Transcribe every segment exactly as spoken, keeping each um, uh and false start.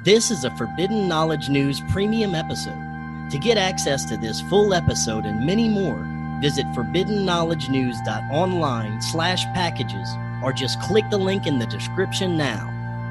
This is a Forbidden Knowledge News premium episode. To get access to this full episode and many more, visit forbidden knowledge news dot online slash packages or just click the link in the description now.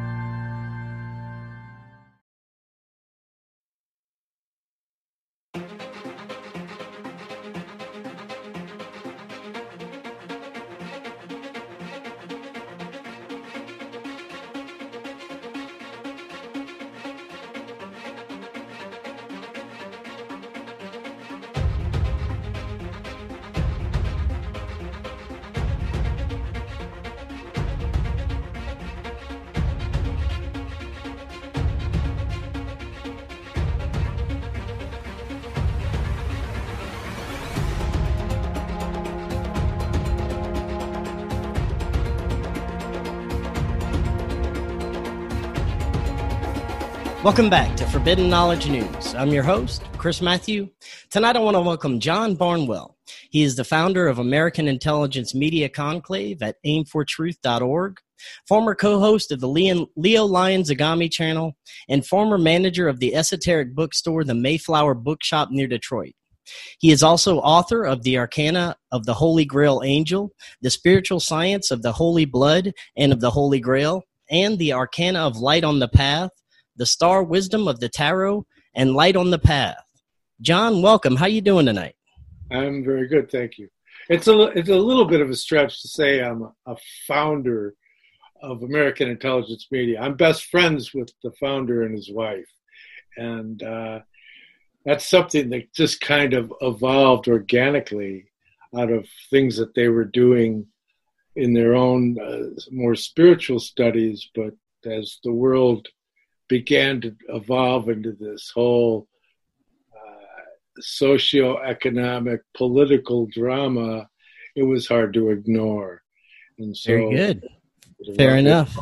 Welcome back to Forbidden Knowledge News. I'm your host, Chris Matthew. Tonight I want to welcome John Barnwell. He is the founder of American Intelligence Media Conclave at aim for truth dot org, former co-host of the Leo, Leo Lion Zagami channel, and former manager of the esoteric bookstore, the Mayflower Bookshop near Detroit. He is also author of The Arcana of the Holy Grail Angel, The Spiritual Science of the Holy Blood and of the Holy Grail, and The Arcana of Light on the Path, The Star Wisdom of the Tarot, and Light on the Path. John, welcome. How you doing tonight? I'm very good, thank you. It's a, it's a little bit of a stretch to say I'm a, a founder of American Intelligence Media. I'm best friends with the founder and his wife. And uh, that's something that just kind of evolved organically out of things that they were doing in their own uh, more spiritual studies. But as the world began to evolve into this whole uh, socio-economic political drama, it was hard to ignore. And so, very good. Fair enough.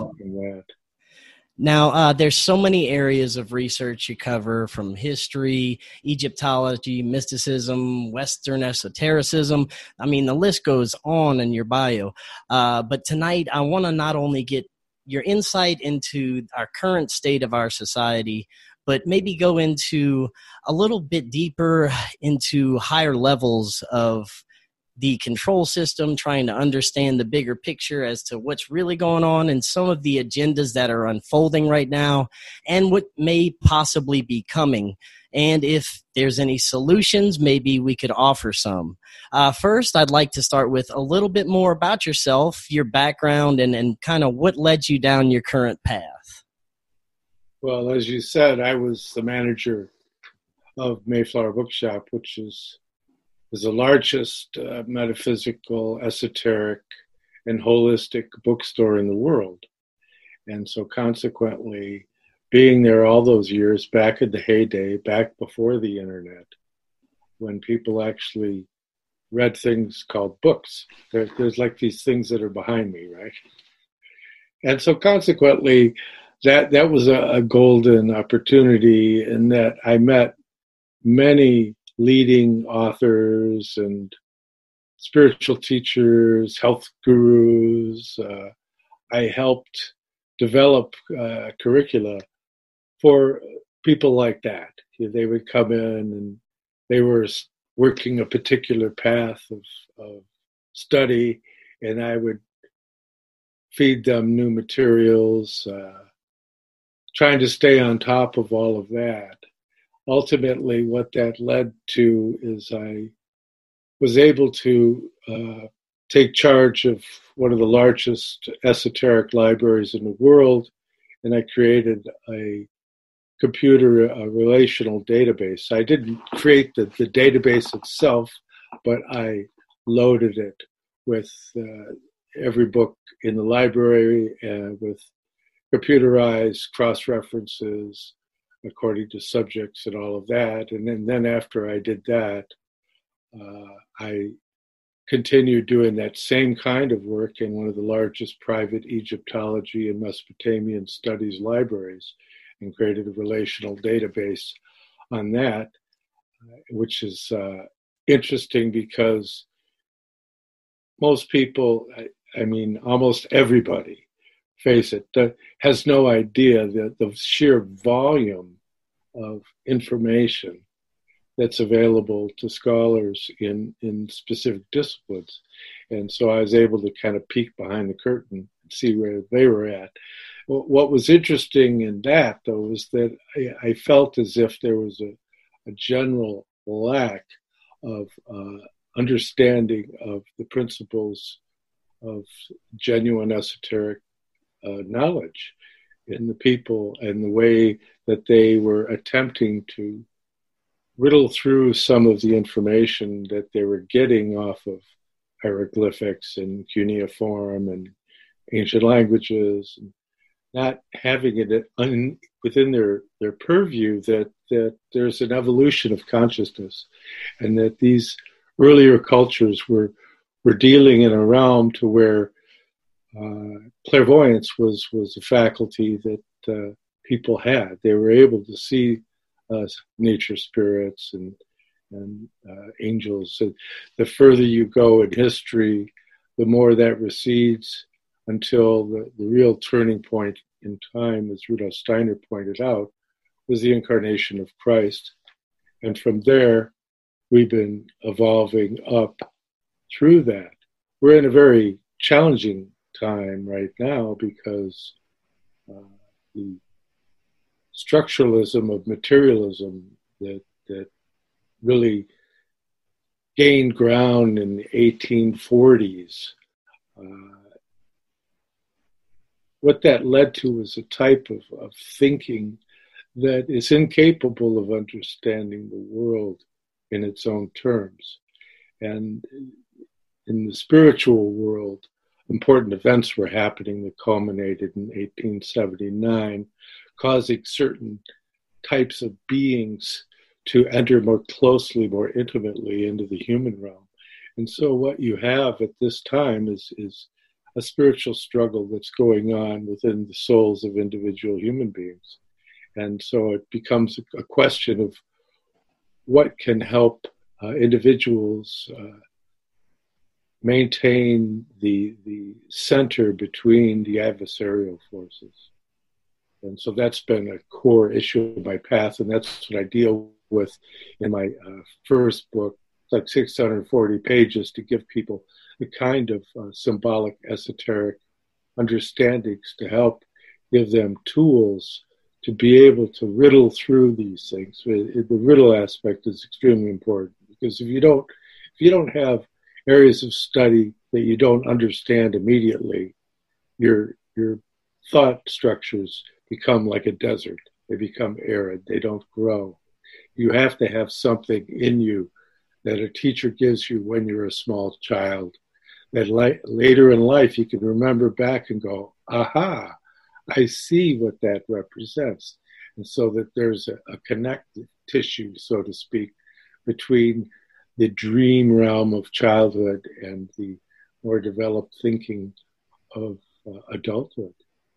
Now, uh, there's so many areas of research you cover, from history, Egyptology, mysticism, Western esotericism. I mean, the list goes on in your bio. Uh, but tonight, I want to not only get your insight into our current state of our society, but maybe go into a little bit deeper into higher levels of the control system, trying to understand the bigger picture as to what's really going on and some of the agendas that are unfolding right now and what may possibly be coming. And if there's any solutions, maybe we could offer some. Uh, first, I'd like to start with a little bit more about yourself, your background, and, and kind of what led you down your current path. Well, as you said, I was the manager of Mayflower Bookshop, which is, is the largest uh, metaphysical, esoteric, and holistic bookstore in the world. And so consequently, being there all those years, back in the heyday, back before the internet, when people actually read things called books. There, there's like these things that are behind me, right? And so consequently, that, that was a, a golden opportunity in that I met many leading authors and spiritual teachers, health gurus. Uh, I helped develop uh, curricula for people like that. They would come in and they were working a particular path of, of study, and I would feed them new materials, uh, trying to stay on top of all of that. Ultimately, what that led to is I was able to uh, take charge of one of the largest esoteric libraries in the world, and I created a computer a relational database. I didn't create the, the database itself, but I loaded it with uh, every book in the library uh, with computerized cross-references according to subjects and all of that. And then, then after I did that, uh, I continued doing that same kind of work in one of the largest private Egyptology and Mesopotamian studies libraries, and created a relational database on that, which is uh, interesting because most people, I, I mean, almost everybody face it, uh, has no idea that the sheer volume of information that's available to scholars in, in specific disciplines. And so I was able to kind of peek behind the curtain and see where they were at. What was interesting in that, though, was that I, I felt as if there was a, a general lack of uh, understanding of the principles of genuine esoteric uh, knowledge in the people and the way that they were attempting to riddle through some of the information that they were getting off of hieroglyphics and cuneiform and ancient languages, and not having it un, within their, their purview that, that there's an evolution of consciousness, and that these earlier cultures were were dealing in a realm to where uh, clairvoyance was, was a faculty that uh, people had. They were able to see uh, nature spirits and, and uh, angels. So the further you go in history, the more that recedes, until the, the real turning point in time, as Rudolf Steiner pointed out, was the incarnation of Christ. And from there, we've been evolving up through that. We're in a very challenging time right now because uh, the structuralism of materialism that, that really gained ground in the eighteen forties, uh, what that led to was a type of, of thinking that is incapable of understanding the world in its own terms. And in the spiritual world, important events were happening that culminated in eighteen seventy-nine, causing certain types of beings to enter more closely, more intimately into the human realm. And so what you have at this time is, is a spiritual struggle that's going on within the souls of individual human beings. And so it becomes a question of what can help uh, individuals uh, maintain the the center between the adversarial forces. And so that's been a core issue of my path, and that's what I deal with in my uh, first book, like six hundred forty pages, to give people the kind of uh, symbolic, esoteric understandings to help give them tools to be able to riddle through these things. The riddle aspect is extremely important, because if you don't, if you don't have areas of study that you don't understand immediately, your your thought structures become like a desert. They become arid. They don't grow. You have to have something in you that a teacher gives you when you're a small child, that li- later in life you can remember back and go, aha, I see what that represents. And so that there's a, a connective tissue, so to speak, between the dream realm of childhood and the more developed thinking of uh, adulthood.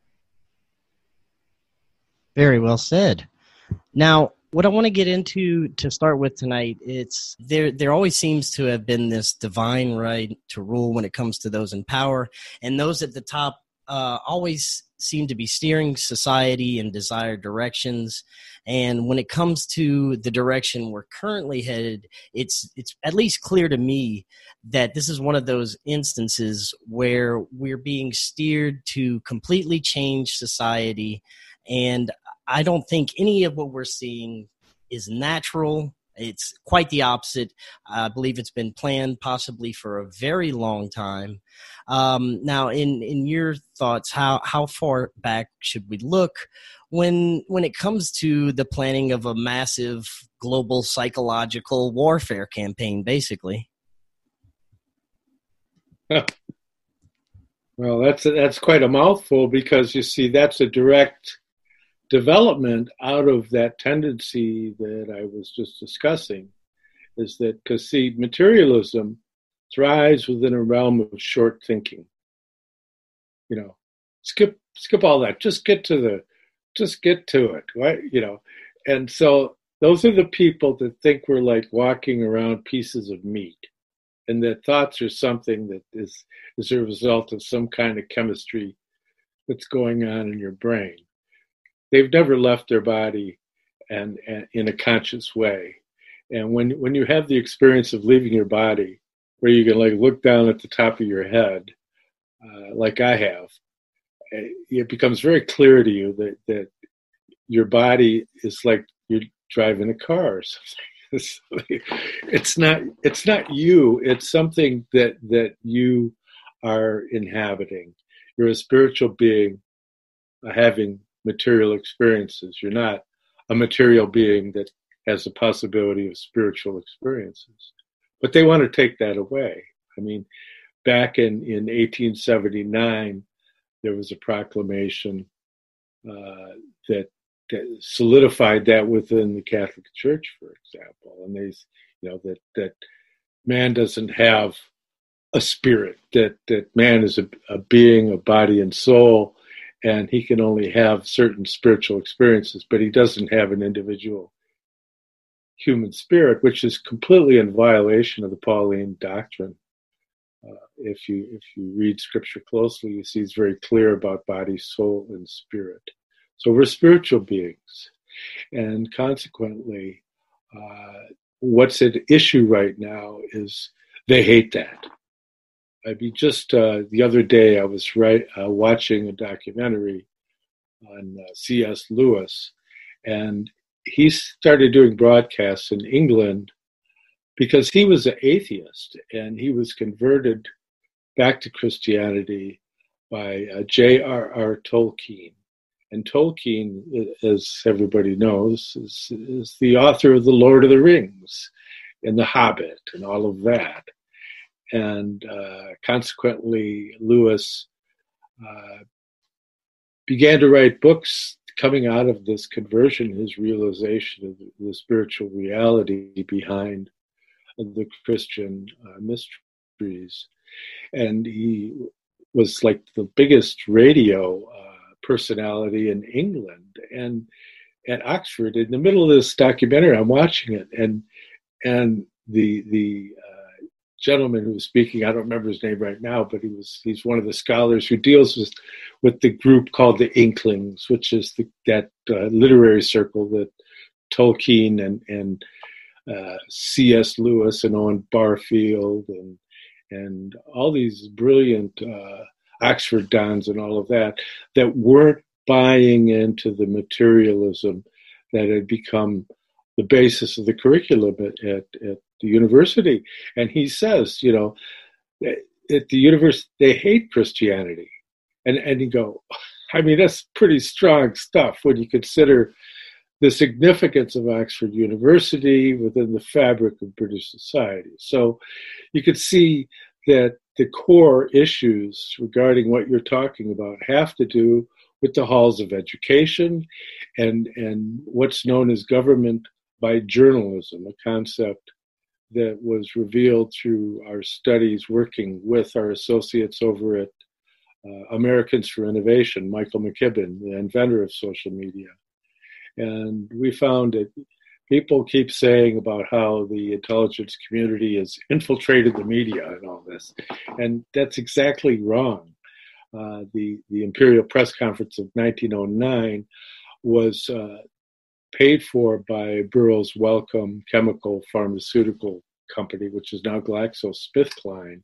Very well said. Now, what I want to get into to start with tonight, it's there there always seems to have been this divine right to rule when it comes to those in power, and those at the top uh, always seem to be steering society in desired directions. And when it comes to the direction we're currently headed, it's it's at least clear to me that this is one of those instances where we're being steered to completely change society. And I don't think any of what we're seeing is natural. It's quite the opposite. I believe it's been planned possibly for a very long time. Um, now, in, in your thoughts, how, how far back should we look when when it comes to the planning of a massive global psychological warfare campaign, basically? Well, that's that's quite a mouthful, because you see, that's a direct development out of that tendency that I was just discussing, is that, because see, materialism thrives within a realm of short thinking. You know, skip skip all that. Just get to the, just get to it, right? You know, and so those are the people that think we're like walking around pieces of meat, and that thoughts are something that is is a result of some kind of chemistry that's going on in your brain. They've never left their body and, and in a conscious way. And when when you have the experience of leaving your body, where you can like look down at the top of your head, uh, like I have, it becomes very clear to you that, that your body is like you're driving a car or something. It's not it's not you. It's something that that you are inhabiting. You're a spiritual being uh, having material experiences. You're not a material being that has the possibility of spiritual experiences. But they want to take that away. I mean, back in, in eighteen seventy-nine, there was a proclamation uh, that, that solidified that within the Catholic Church, for example. And they, you know, that, that man doesn't have a spirit, that, that man is a, a being, a body and soul, and he can only have certain spiritual experiences, but he doesn't have an individual human spirit, which is completely in violation of the Pauline doctrine. Uh, if you if you read Scripture closely, you see it's very clear about body, soul, and spirit. So we're spiritual beings, and consequently, uh, what's at issue right now is they hate that. I mean, just uh, the other day, I was right uh, watching a documentary on uh, C S Lewis, and he started doing broadcasts in England because he was an atheist, and he was converted back to Christianity by uh, J R R Tolkien. And Tolkien, as everybody knows, is, is the author of The Lord of the Rings and The Hobbit and all of that. And uh, consequently, Lewis uh, began to write books coming out of this conversion, his realization of the, the spiritual reality behind the Christian uh, mysteries. And he was like the biggest radio uh, personality in England. And at Oxford, in the middle of this documentary, I'm watching it, and and the the uh, gentleman who was speaking, I don't remember his name right now, but he was he's one of the scholars who deals with with the group called the Inklings, which is the, that uh, literary circle that Tolkien and and uh, C S Lewis and Owen Barfield and and all these brilliant uh, Oxford dons and all of that that weren't buying into the materialism that had become the basis of the curriculum at, at, at the university. And he says, you know, at the university, they hate Christianity. And, and you go, I mean, that's pretty strong stuff when you consider the significance of Oxford University within the fabric of British society. So you could see that the core issues regarding what you're talking about have to do with the halls of education and, and what's known as government by journalism, a concept that was revealed through our studies working with our associates over at uh, Americans for Innovation, Michael McKibben, the inventor of social media. And we found that people keep saying about how the intelligence community has infiltrated the media and all this. And that's exactly wrong. Uh, the, the Imperial Press Conference of nineteen oh nine was uh, paid for by Burroughs Wellcome Chemical Pharmaceutical Company, which is now GlaxoSmithKline.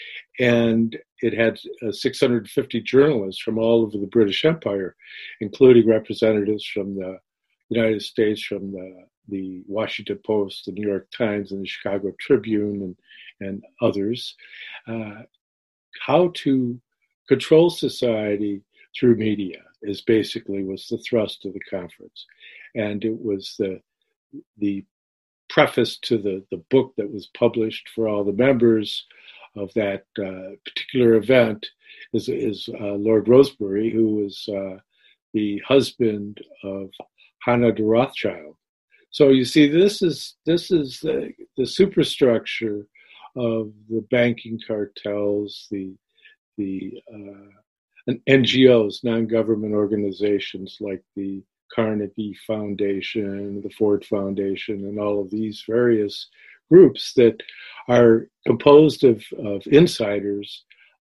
And it had uh, six hundred fifty journalists from all over the British Empire, including representatives from the United States, from the, the Washington Post, the New York Times, and the Chicago Tribune, and, and others, uh, how to control society through media is basically was the thrust of the conference. And it was the the preface to the, the book that was published for all the members of that uh, particular event is, is uh, Lord Rosebery, who was uh, the husband of Hannah de Rothschild. So you see, this is this is the, the superstructure of the banking cartels, the the uh, N G Os, non-government organizations like the Carnegie Foundation, the Ford Foundation, and all of these various groups that are composed of, of insiders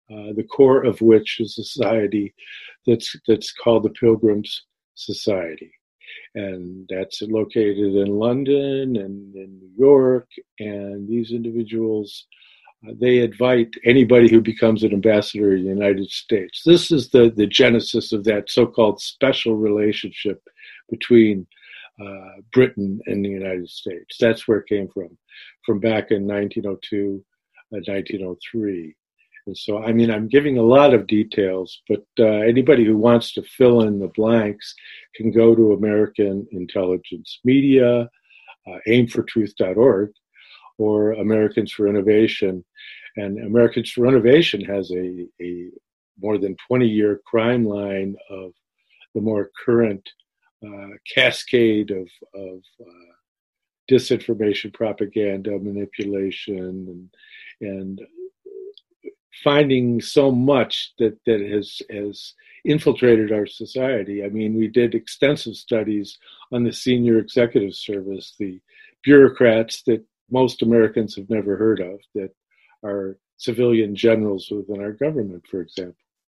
uh, the core of which is a society that's that's called the Pilgrims Society. And that's located in London and in New York. And these individuals, uh, they invite anybody who becomes an ambassador in the United States. This is the, the genesis of that so-called special relationship between uh, Britain and the United States. That's where it came from, from back in nineteen oh two, uh, nineteen oh three. And so, I mean, I'm giving a lot of details, but uh, anybody who wants to fill in the blanks can go to American Intelligence Media, uh, aim for truth dot org, or Americans for Innovation. And Americans for Innovation has a, a more than twenty-year crime line of the more current uh, cascade of, of uh, disinformation, propaganda, manipulation, and, and finding so much that, that has, has infiltrated our society. I mean, we did extensive studies on the senior executive service, the bureaucrats that most Americans have never heard of, that are civilian generals within our government, for example.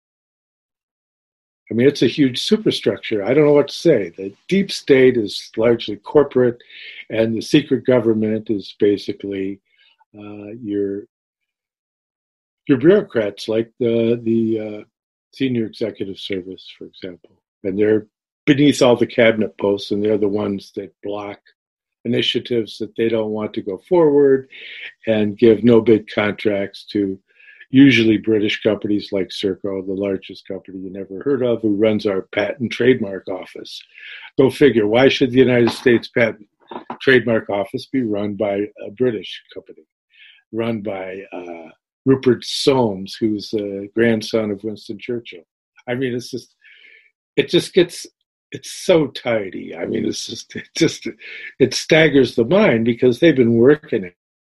I mean, it's a huge superstructure. I don't know what to say. The deep state is largely corporate, and the secret government is basically uh, your your bureaucrats, like the the uh, senior executive service, for example. And they're beneath all the cabinet posts, and they're the ones that block initiatives that they don't want to go forward and give no bid contracts to usually British companies like Serco, the largest company you never heard of, who runs our patent trademark office. Go figure, why should the United States Patent Trademark Office be run by a British company, run by uh, Rupert Soames, who's the grandson of Winston Churchill? I mean, it's just, it just gets, it's so tidy. I mean, it's just, it just, it staggers the mind because they've been working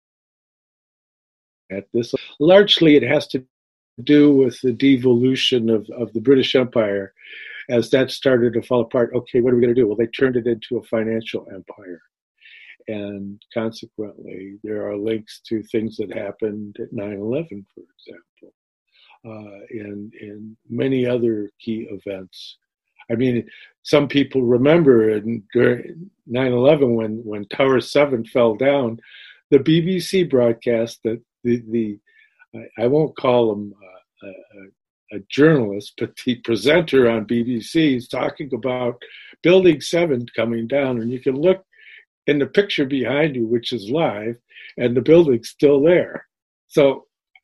at this. Largely, it has to do with the devolution of, of the British Empire. As that started to fall apart, okay, what are we going to do? Well, they turned it into a financial empire. And consequently, there are links to things that happened at nine eleven, for example, uh, and, and many other key events. I mean, some people remember in, during nine eleven when, when Tower seven fell down, the B B C broadcast that the, the I won't call him a, a, a journalist, but the presenter on B B C is talking about Building seven coming down, and you can look in the picture behind you, which is live, and the building's still there. So,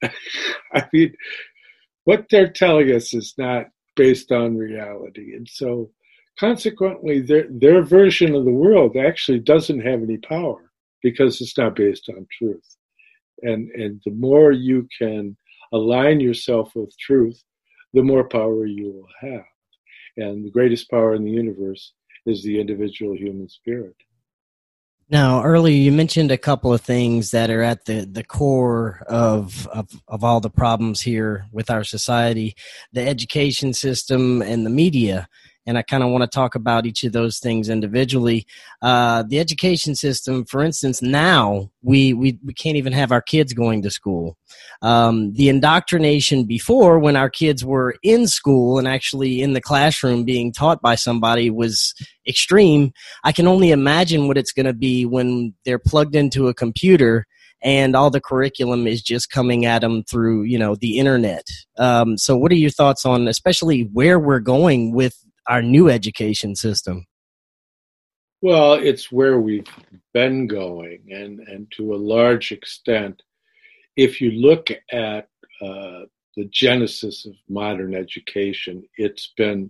I mean, what they're telling us is not based on reality. And so, consequently, their, their version of the world actually doesn't have any power because it's not based on truth. And, and the more you can align yourself with truth, the more power you will have. And the greatest power in the universe is the individual human spirit. Now, earlier you mentioned a couple of things that are at the, the core of, of of all the problems here with our society, the education system and the media. And I kind of want to talk about each of those things individually. Uh, the education system, for instance, now we, we, we can't even have our kids going to school. Um, the indoctrination before, when our kids were in school and actually in the classroom being taught by somebody, was extreme. I can only imagine what it's going to be when they're plugged into a computer and all the curriculum is just coming at them through, you know, the internet. Um, so what are your thoughts on especially where we're going with our new education system? Well, it's where we've been going, and, and to a large extent, if you look at uh, the genesis of modern education, it's been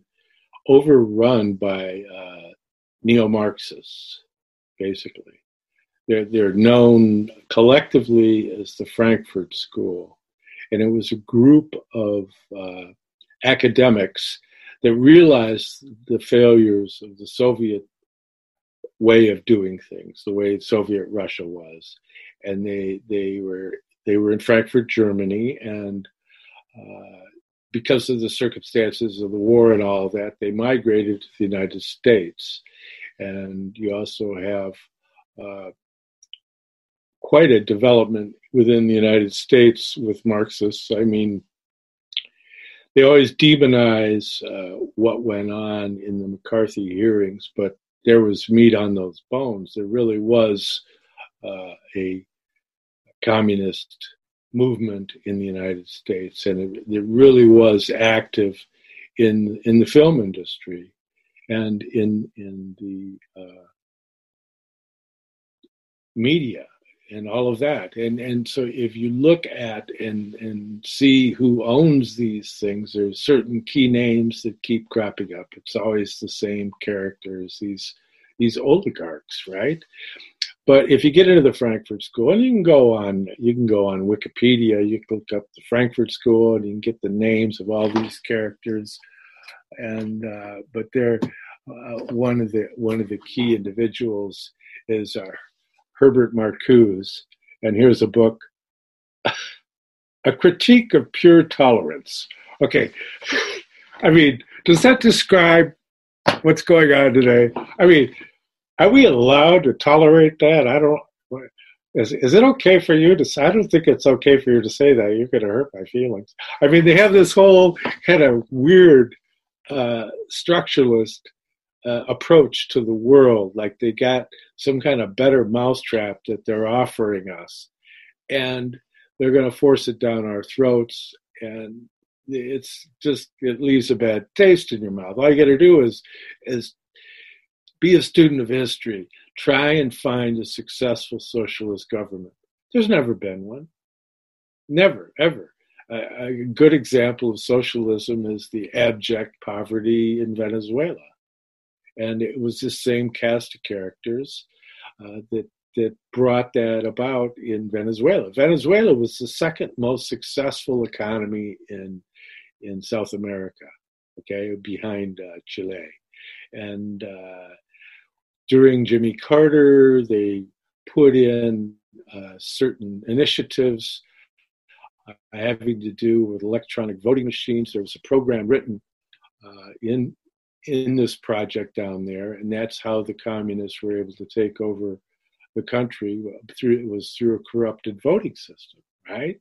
overrun by uh, neo-Marxists, basically. They're, they're known collectively as the Frankfurt School, and it was a group of uh, academics that realized the failures of the Soviet way of doing things, the way Soviet Russia was, and they they were they were in Frankfurt, Germany, and uh, because of the circumstances of the war and all of that, they migrated to the United States, and you also have uh, quite a development within the United States with Marxists. I mean, they always demonize uh, what went on in the McCarthy hearings, but there was meat on those bones. There really was uh, a communist movement in the United States, and it, it really was active in in the film industry and in in the uh, media and all of that. And and so if you look at and and see who owns these things, there's certain key names that keep cropping up. It's always the same characters, these these oligarchs, right? But if you get into the Frankfurt School, and you can go on, you can go on Wikipedia, you can look up the Frankfurt School, and you can get the names of all these characters. And uh, but they're uh, one of the one of the key individuals is uh, Herbert Marcuse, and here's a book, A Critique of Pure Tolerance. Okay, I mean, does that describe what's going on today? I mean, are we allowed to tolerate that? I don't. Is is it okay for you to say? I don't think it's okay for you to say that. You're going to hurt my feelings. I mean, they have this whole kind of weird uh, structuralist uh, approach to the world, like they got some kind of better mousetrap that they're offering us, and they're going to force it down our throats, and it's just, it leaves a bad taste in your mouth. All you got to do is is be a student of history. Try and find a successful socialist government. There's never been one. Never, ever. A, a good example of socialism is the abject poverty in Venezuela. And it was the same cast of characters uh, that that brought that about in Venezuela. Venezuela was the second most successful economy in in South America, okay, behind uh, Chile. And uh, during Jimmy Carter, they put in uh, certain initiatives uh, having to do with electronic voting machines. There was a program written uh, in in this project down there, and that's how the communists were able to take over the country. Through it was through a corrupted voting system, right?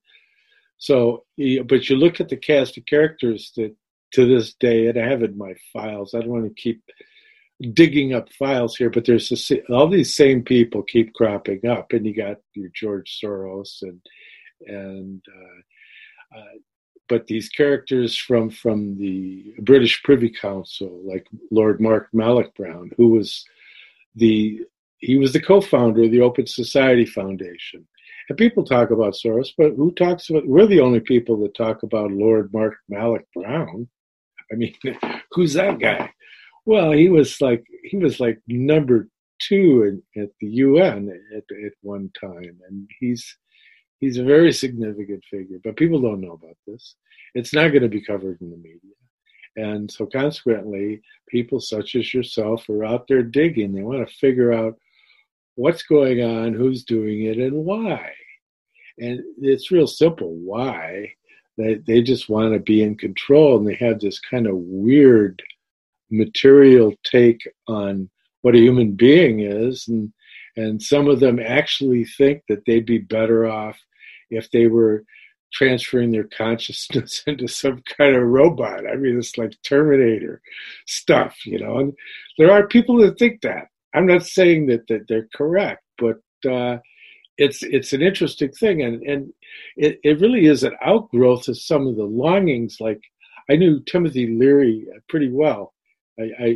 So, but you look at the cast of characters that to this day, and I have in my files, I don't want to keep digging up files here, but there's a, all these same people keep cropping up, and you got your George Soros and and uh, uh, but these characters from from the British Privy Council, like Lord Mark Malloch Brown, who was the he was the co-founder of the Open Society Foundation. And people talk about Soros, but who talks about, we're the only people that talk about Lord Mark Malloch Brown. I mean, who's that guy? Well, he was like, he was like number two in, at the U N at, at one time. And he's, he's a very significant figure, but people don't know about this. It's not going to be covered in the media. And so consequently, people such as yourself are out there digging. They want to figure out what's going on, who's doing it, and why. And it's real simple. Why? They they just want to be in control, and they have this kind of weird material take on what a human being is, and and some of them actually think that they'd be better off if they were transferring their consciousness into some kind of robot. I mean, it's like Terminator stuff, you know. And there are people that think that. I'm not saying that, that they're correct, but uh, it's it's an interesting thing, and and it, it really is an outgrowth of some of the longings. Like, I knew Timothy Leary pretty well. I I,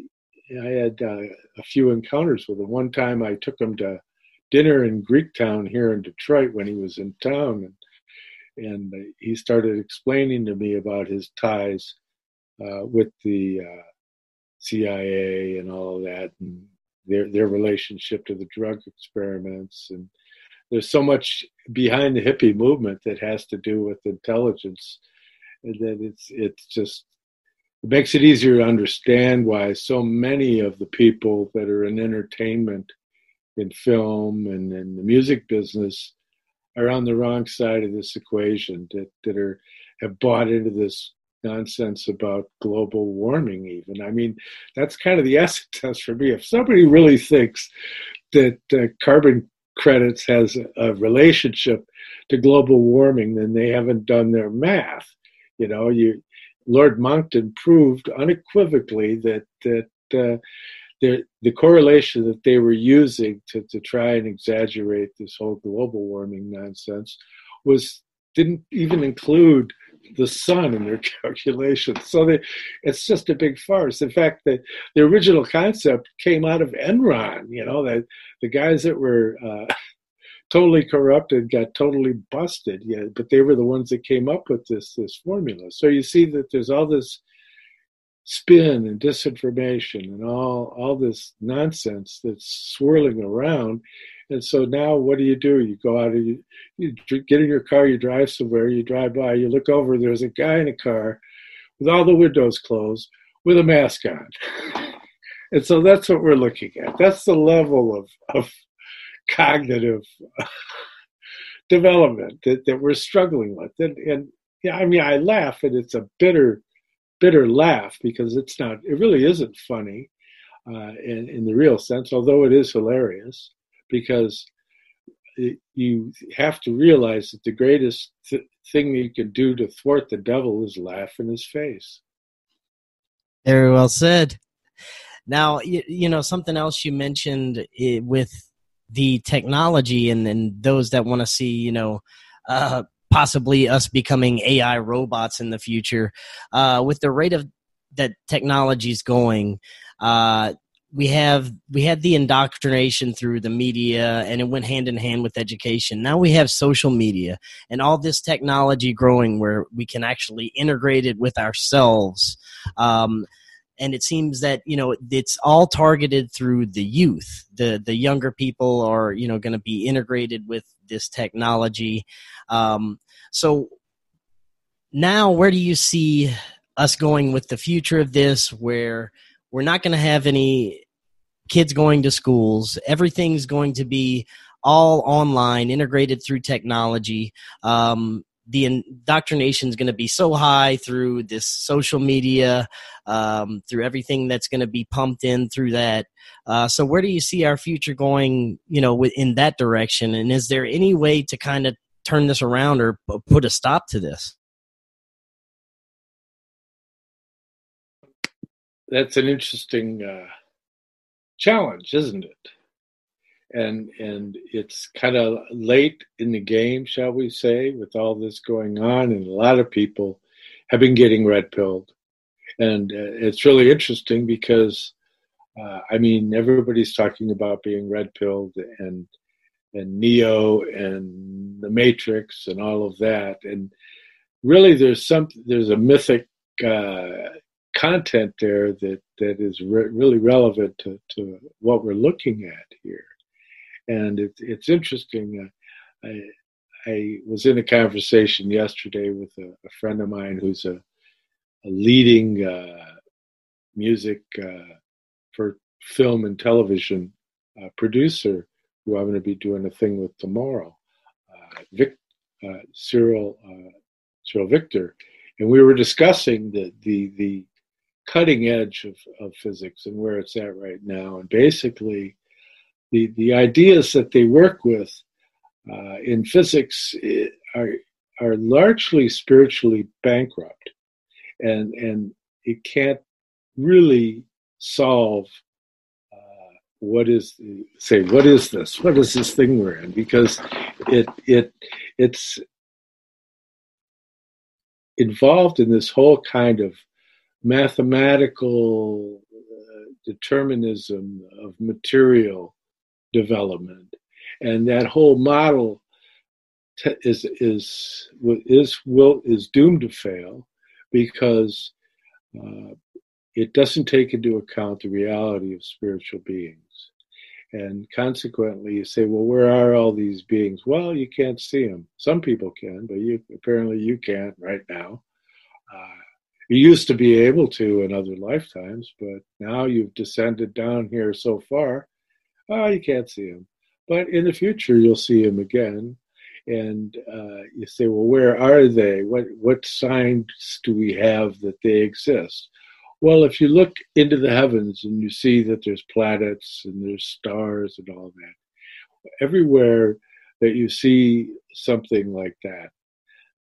I had uh, a few encounters with him. One time, I took him to dinner in Greektown here in Detroit when he was in town, and and he started explaining to me about his ties uh, with the uh, C I A and all of that, and their their relationship to the drug experiments. And there's so much behind the hippie movement that has to do with intelligence, and that it's it's just, it makes it easier to understand why so many of the people that are in entertainment, in film, and in the music business are on the wrong side of this equation, that, that are have bought into this nonsense about global warming even. I mean, that's kind of the acid test for me. If somebody really thinks that uh, carbon credits has a, a relationship to global warming, then they haven't done their math. You know, you Lord Monckton proved unequivocally that that uh, the the correlation that they were using to to try and exaggerate this whole global warming nonsense was didn't even include the sun in their calculations. So they, it's just a big farce. In fact, the, the original concept came out of Enron, you know, that the guys that were uh, totally corrupted got totally busted, yeah, but they were the ones that came up with this, this formula. So you see that there's all this spin and disinformation and all, all this nonsense that's swirling around. And so now what do you do? You go out and you, you get in your car, you drive somewhere, you drive by, you look over, there's a guy in a car with all the windows closed with a mask on. And so that's what we're looking at. That's the level of, of cognitive development that, that we're struggling with. And, and yeah, I mean, I laugh, and it's a bitter, bitter laugh, because it's not, it really isn't funny uh, in, in the real sense, although it is hilarious. Because it, you have to realize that the greatest th- thing you can do to thwart the devil is laugh in his face. Very well said. Now, you, you know, something else you mentioned it, with the technology and, and those that want to see, you know, uh, possibly us becoming A I robots in the future. Uh, with the rate of that technology is going, uh, we have we had the indoctrination through the media, and it went hand in hand with education. Now we have social media and all this technology growing where we can actually integrate it with ourselves. Um, and it seems that, you know, it's all targeted through the youth. The the younger people are, you know, going to be integrated with this technology. Um, so now where do you see us going with the future of this, where we're not going to have any kids going to schools? Everything's going to be all online, integrated through technology. Um, the indoctrination is going to be so high through this social media, um, through everything that's going to be pumped in through that. Uh, so where do you see our future going, you know, in that direction? And is there any way to kind of turn this around or put a stop to this? That's an interesting uh, challenge, isn't it? And and it's kind of late in the game, shall we say, with all this going on, and a lot of people have been getting red pilled, and uh, it's really interesting because uh, I mean, everybody's talking about being red pilled, and and Neo and the Matrix and all of that, and really there's some there's a mythic uh, content there that that is re- really relevant to, to what we're looking at here. And it, it's interesting. Uh, I, I was in a conversation yesterday with a, a friend of mine who's a, a leading uh, music uh, for film and television uh, producer, who I'm going to be doing a thing with tomorrow, uh, Vic, uh, Cyril uh, Cyril Victor, and we were discussing the the the cutting edge of, of physics and where it's at right now. And basically, the, the ideas that they work with uh, in physics are, are largely spiritually bankrupt. And, and it can't really solve uh, what is, say, what is this? What is this thing we're in? Because it, it, it's involved in this whole kind of mathematical uh, determinism of material development, and that whole model t- is is is will is doomed to fail because uh, it doesn't take into account the reality of spiritual beings, and consequently, you say, well, where are all these beings? Well, you can't see them. Some people can, but you apparently you can't right now. Uh, You used to be able to in other lifetimes, but now you've descended down here so far, oh, you can't see them. But in the future, you'll see them again. And uh, you say, well, where are they? What what signs do we have that they exist? Well, if you look into the heavens and you see that there's planets and there's stars and all that, everywhere that you see something like that,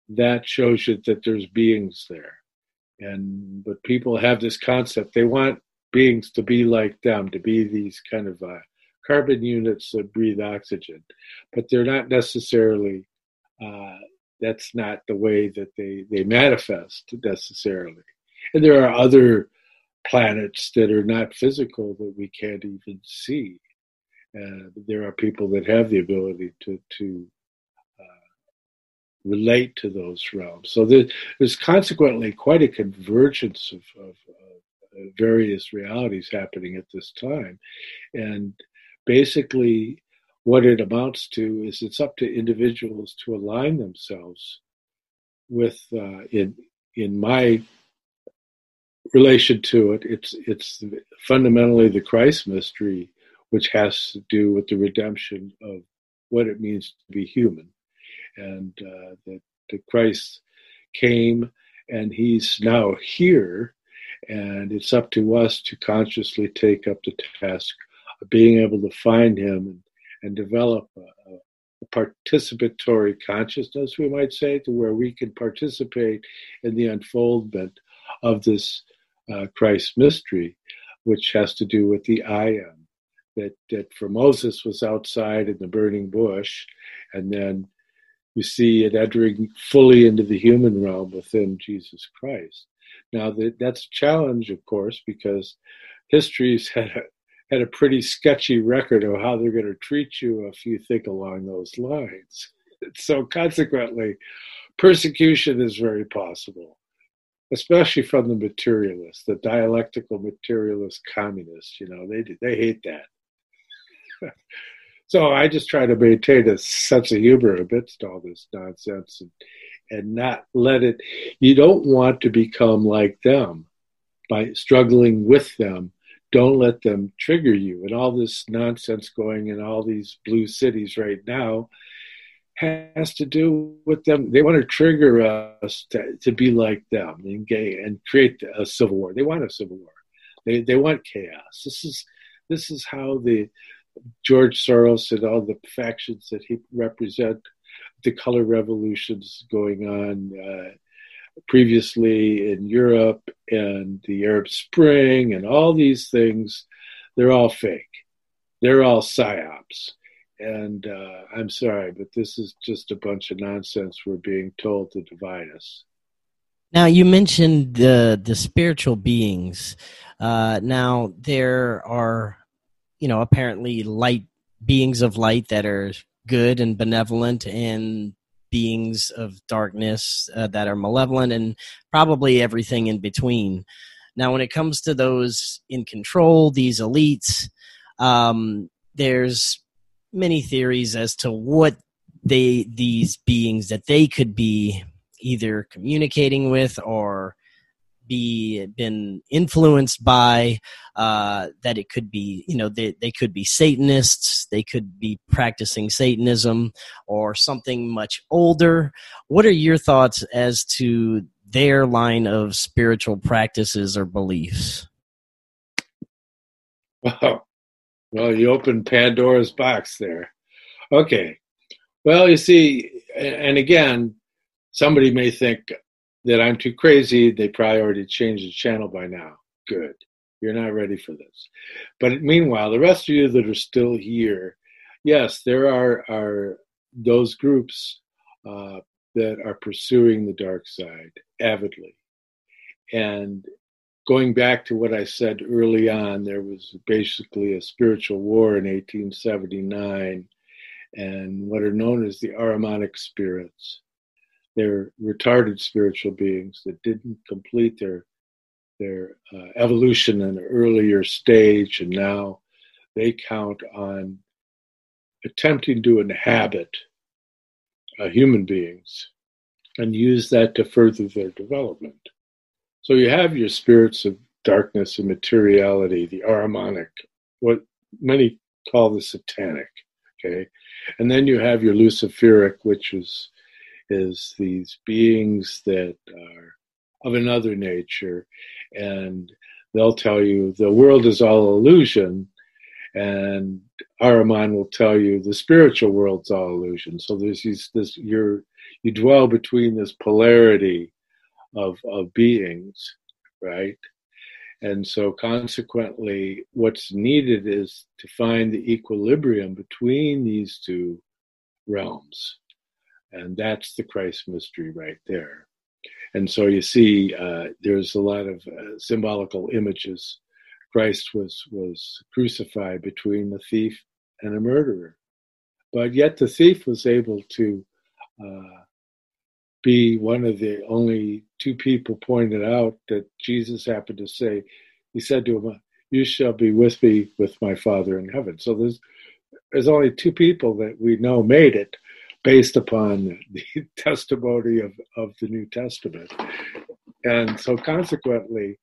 that shows you that there's beings there. And but people have this concept. They want beings to be like them, to be these kind of uh, carbon units that breathe oxygen. But they're not necessarily, uh, that's not the way that they, they manifest necessarily. And there are other planets that are not physical that we can't even see. Uh, there are people that have the ability to, to uh, relate to those realms. So there, there's consequently quite a convergence of, of, of various realities happening at this time. And basically what it amounts to is it's up to individuals to align themselves with, uh, in, in my relation to it, it's, it's fundamentally the Christ mystery, which has to do with the redemption of what it means to be human. And uh, that, that Christ came and he's now here, and it's up to us to consciously take up the task of being able to find him and, and develop a, a participatory consciousness, we might say, to where we can participate in the unfoldment of this uh, Christ mystery, which has to do with the I am. That, that for Moses was outside in the burning bush, and then you see it entering fully into the human realm within Jesus Christ. Now, that, that's a challenge, of course, because history's had a, had a pretty sketchy record of how they're going to treat you if you think along those lines. So consequently, persecution is very possible, especially from the materialists, the dialectical materialist communists. You know, they they hate that. So I just try to maintain a sense of humor amidst all this nonsense and, and not let it, you don't want to become like them by struggling with them. Don't let them trigger you. And all this nonsense going in all these blue cities right now has to do with them. They want to trigger us to, to be like them and, gay, and create a civil war. They want a civil war. They they want chaos. This is this is how the George Soros and all the factions that he represent, the color revolutions going on uh, previously in Europe and the Arab Spring and all these things, they're all fake. They're all psyops. And uh, I'm sorry, but this is just a bunch of nonsense we're being told to divide us. Now, you mentioned the, the spiritual beings. Uh, now, there are, you know, apparently light beings of light that are good and benevolent, and beings of darkness uh, that are malevolent, and probably everything in between. Now, when it comes to those in control, these elites, um, there's many theories as to what they these beings that they could be either communicating with or be been influenced by, uh, that it could be, you know, they, they could be Satanists, they could be practicing Satanism or something much older. What are your thoughts as to their line of spiritual practices or beliefs? Wow. Well, you opened Pandora's box there. Okay. Well, you see, and again, somebody may think that I'm too crazy. They probably already changed the channel by now. Good. You're not ready for this. But meanwhile, the rest of you that are still here, yes, there are, are those groups uh, that are pursuing the dark side avidly. And going back to what I said early on, there was basically a spiritual war in eighteen seventy-nine, and what are known as the Ahrimanic spirits. They're retarded spiritual beings that didn't complete their their uh, evolution in an earlier stage, and now they count on attempting to inhabit uh, human beings and use that to further their development. So you have your spirits of darkness and materiality, the Ahrimanic, what many call the satanic, okay? And then you have your Luciferic, which is is these beings that are of another nature, and they'll tell you the world is all illusion, and Ahriman will tell you the spiritual world's all illusion. So there's these, this you're you dwell between this polarity of of beings, right? And so consequently, what's needed is to find the equilibrium between these two realms. And that's the Christ mystery right there. And so you see, uh, there's a lot of uh, symbolical images. Christ was, was crucified between the thief and a murderer. But yet the thief was able to uh, be one of the only two people pointed out that Jesus happened to say, he said to him, "You shall be with me with my Father in heaven." So there's there's only two people that we know made it based upon the testimony of, of the New Testament. And so consequently,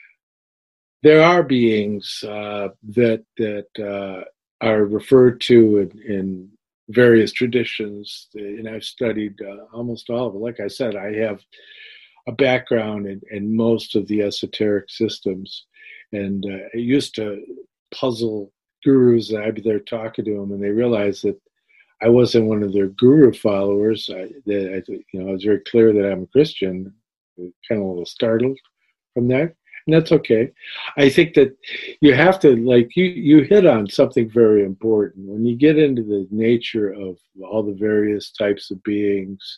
there are beings uh, that that uh, are referred to in, in various traditions, and I've studied uh, almost all of it. Like I said, I have a background in, in most of the esoteric systems, and uh, I used to puzzle gurus. I'd be there talking to them, and they realized that I wasn't one of their guru followers. I, that I, you know, I was very clear that I'm a Christian. Kind of a little startled from that, and that's okay. I think that you have to, like, you, you hit on something very important. When you get into the nature of all the various types of beings,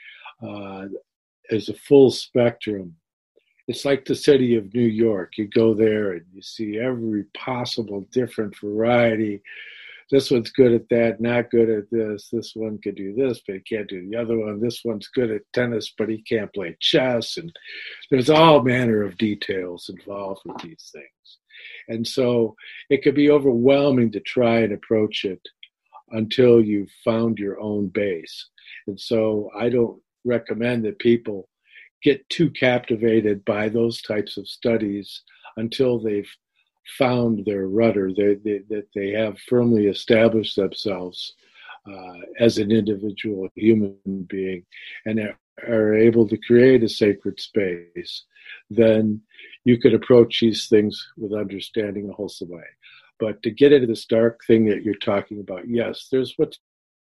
uh, as a full spectrum, it's like the city of New York. You go there and you see every possible different variety. This one's good at that, not good at this. This one could do this, but he can't do the other one. This one's good at tennis, but he can't play chess. And there's all manner of details involved with these things. And so it could be overwhelming to try and approach it until you've found your own base. And so I don't recommend that people get too captivated by those types of studies until they've found their rudder, they, they, that they have firmly established themselves uh, as an individual human being and are able to create a sacred space. Then you could approach these things with understanding a wholesome way. But to get into this dark thing that you're talking about, yes, there's what's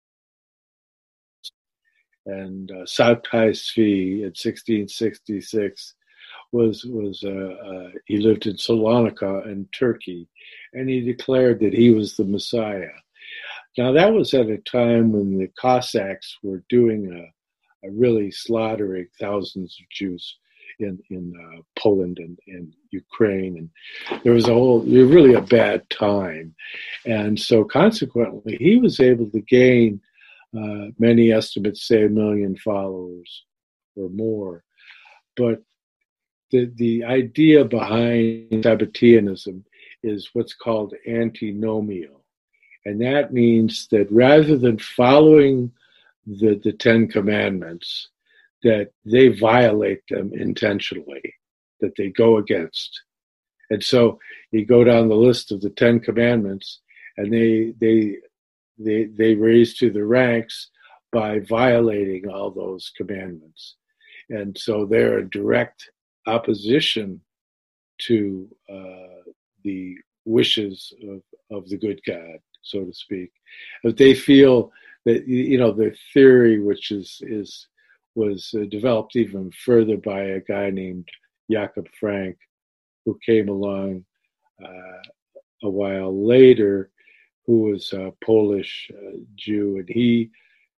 and uh, Sabtai Tzvi in sixteen sixty-six was was uh, uh, he lived in Salonika in Turkey, and he declared that he was the Messiah. Now that was at a time when the Cossacks were doing a, a really slaughtering thousands of Jews in in uh, Poland and, and Ukraine, and there was a whole really a bad time, and so consequently he was able to gain. Uh, many estimates say a million followers or more. But the the idea behind Sabbateanism is what's called antinomial. And that means that rather than following the, the Ten Commandments, that they violate them intentionally, that they go against. And so you go down the list of the Ten Commandments, and they they They, they raise to the ranks by violating all those commandments. And so they're in direct opposition to uh, the wishes of, of the good God, so to speak. But they feel that, you know, the theory, which is, is was uh, developed even further by a guy named Jakob Frank, who came along uh, a while later, who was a Polish uh, Jew, and he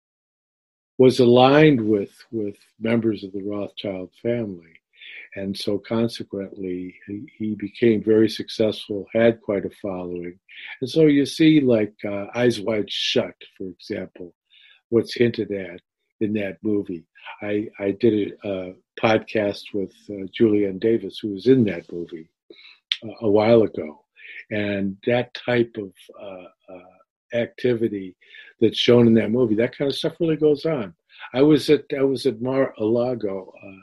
was aligned with with members of the Rothschild family. And so consequently, he, he became very successful, had quite a following. And so you see, like uh, Eyes Wide Shut, for example, what's hinted at in that movie. I, I did a, a podcast with uh, Julianne Davis, who was in that movie uh, a while ago. And that type of uh, uh, activity that's shown in that movie, that kind of stuff really goes on. I was at I was at Mar-a-Lago, uh,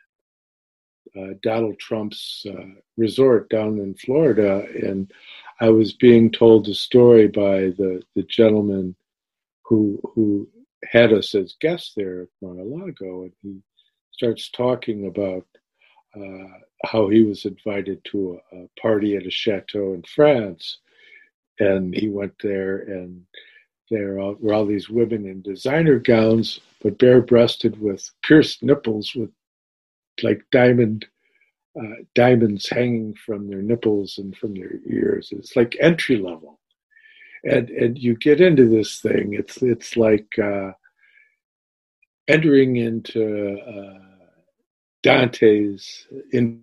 uh, Donald Trump's uh, resort down in Florida, and I was being told the story by the, the gentleman who who had us as guests there at Mar-a-Lago, and he starts talking about uh, how he was invited to a, a party at a chateau in France, and he went there, and there all, were all these women in designer gowns, but bare-breasted with pierced nipples with like diamond uh, diamonds hanging from their nipples and from their ears. It's like entry level. And and you get into this thing, it's it's like uh, entering into uh, Dante's in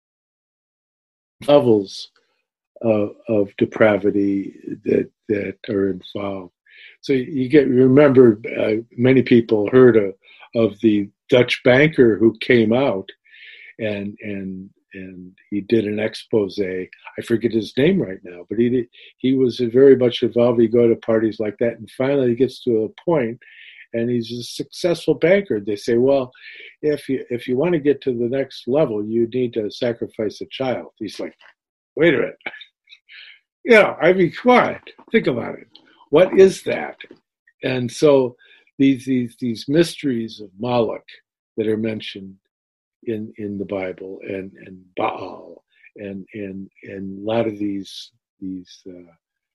levels of, of depravity that that are involved. So you get remember uh, many people heard of, of the Dutch banker who came out and and and he did an expose. I forget his name right now, but he did, he was very much involved. He go to parties like that, and finally he gets to a point, and he's a successful banker. They say, well, if you if you want to get to the next level, you need to sacrifice a child. He's like, wait a minute. Yeah, I mean, come on, think about it. What is that? And so these these these mysteries of Moloch that are mentioned in in the Bible, and and Baal, and and and a lot of these these uh,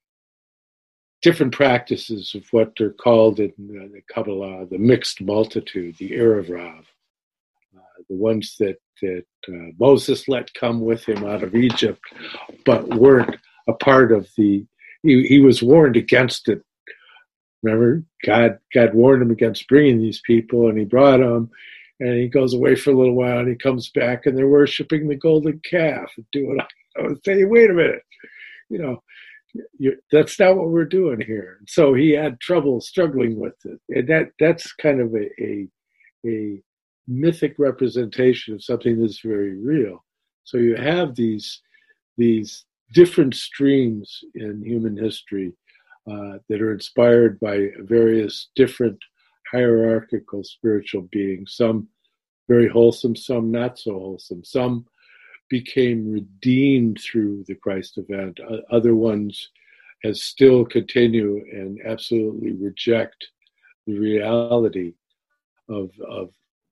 different practices of what they're called in uh, the Kabbalah, the mixed multitude, the Erev Rav, uh, the ones that that uh, Moses let come with him out of Egypt, but weren't a part of the. He, he was warned against it. Remember, God God warned him against bringing these people, and he brought them. And he goes away for a little while, and he comes back, and they're worshiping the golden calf and doing. I was saying, wait a minute, you know, you, that's not what we're doing here. And so he had trouble struggling with it, and that that's kind of a a, a mythic representation of something that's very real. So you have these these different streams in human history uh, that are inspired by various different hierarchical spiritual beings, some very wholesome, some not so wholesome. Some became redeemed through the Christ event. Other ones has still continue and absolutely reject the reality of, of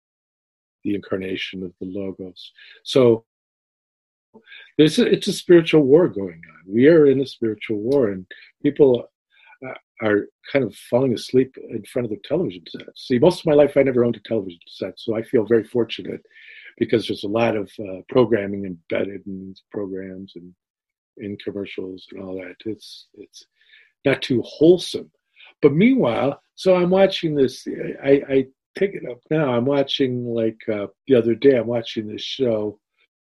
the incarnation of the Logos. So there's a, it's a spiritual war going on. We are in a spiritual war, and people are kind of falling asleep in front of the television sets. See, most of my life I never owned a television set, so I feel very fortunate because there's a lot of uh, programming embedded in these programs and in commercials and all that. It's it's not too wholesome. But meanwhile, so I'm watching this. I, I pick it up now. I'm watching, like uh, the other day, I'm watching this show,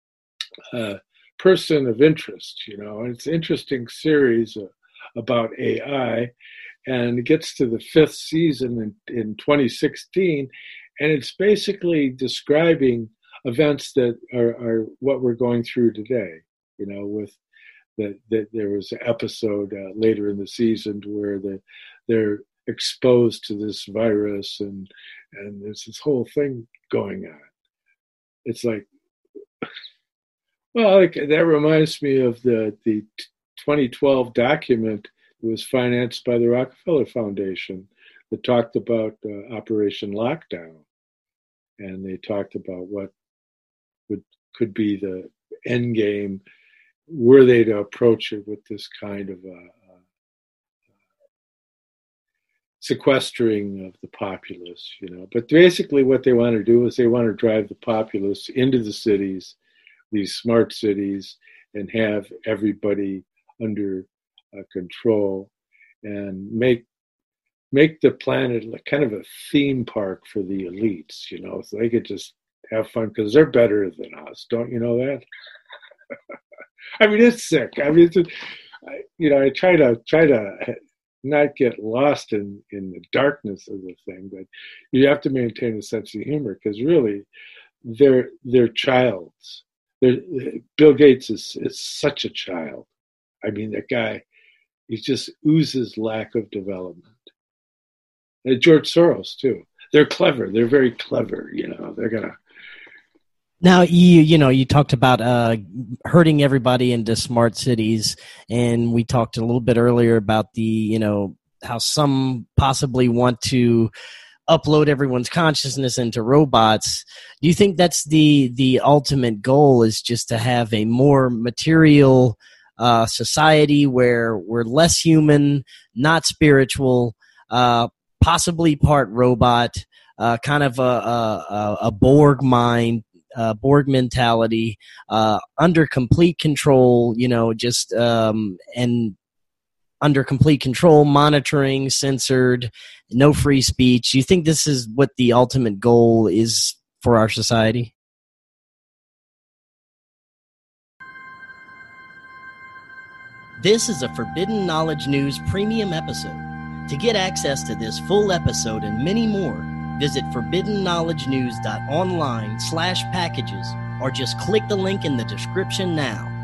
uh, Person of Interest, you know, and it's an interesting series uh, about A I. And it gets to the fifth season in, in twenty sixteen, and it's basically describing events that are, are what we're going through today. You know, with that that there was an episode uh, later in the season where the, they're exposed to this virus, and and there's this whole thing going on. It's like, well, like, that reminds me of the the twenty twelve document. It was financed by the Rockefeller Foundation that talked about uh, Operation Lockdown, and they talked about what would could be the end game were they to approach it with this kind of uh, uh, sequestering of the populace, you know. But basically what they want to do is they want to drive the populace into the cities, these smart cities, and have everybody under Uh, control, and make make the planet like kind of a theme park for the elites, you know, so they could just have fun because they're better than us. Don't you know that? I mean, it's sick. I mean, it's, I, you know, I try to try to not get lost in in the darkness of the thing, but you have to maintain a sense of humor because really, they're they're childs. They're, Bill Gates is is such a child. I mean, that guy. He just oozes lack of development. And George Soros, too. They're clever. They're very clever, you know. They're going to... Now, you you know, you talked about uh, herding everybody into smart cities, and we talked a little bit earlier about the, you know, how some possibly want to upload everyone's consciousness into robots. Do you think that's the the ultimate goal, is just to have a more material Uh, society where we're less human, not spiritual, uh, possibly part robot, uh, kind of a, a, a Borg mind, uh, Borg mentality, uh, under complete control, you know, just um, and under complete control, monitoring, censored, no free speech. You think this is what the ultimate goal is for our society? This is a Forbidden Knowledge News premium episode. To get access to this full episode and many more, visit forbidden knowledge news dot online slash packages or just click the link in the description now.